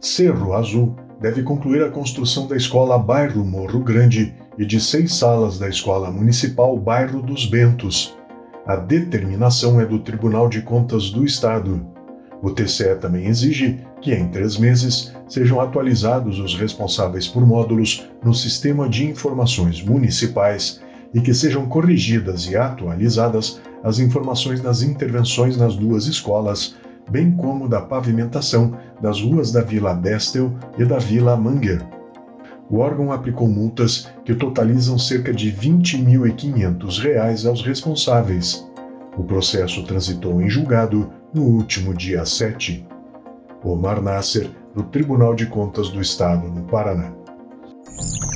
Cerro Azul deve concluir a construção da Escola Bairro Morro Grande e de 6 salas da Escola Municipal Bairro dos Bentos. A determinação é do Tribunal de Contas do Estado. O TCE também exige que, em 3 meses, sejam atualizados os responsáveis por módulos no Sistema de Informações Municipais e que sejam corrigidas e atualizadas as informações das intervenções nas 2 escolas, bem como da pavimentação das ruas da Vila Bestel e da Vila Manger. O órgão aplicou multas que totalizam cerca de R$ 20.500 aos responsáveis. O processo transitou em julgado no último dia 7. Omar Nasser, do Tribunal de Contas do Estado, no Paraná.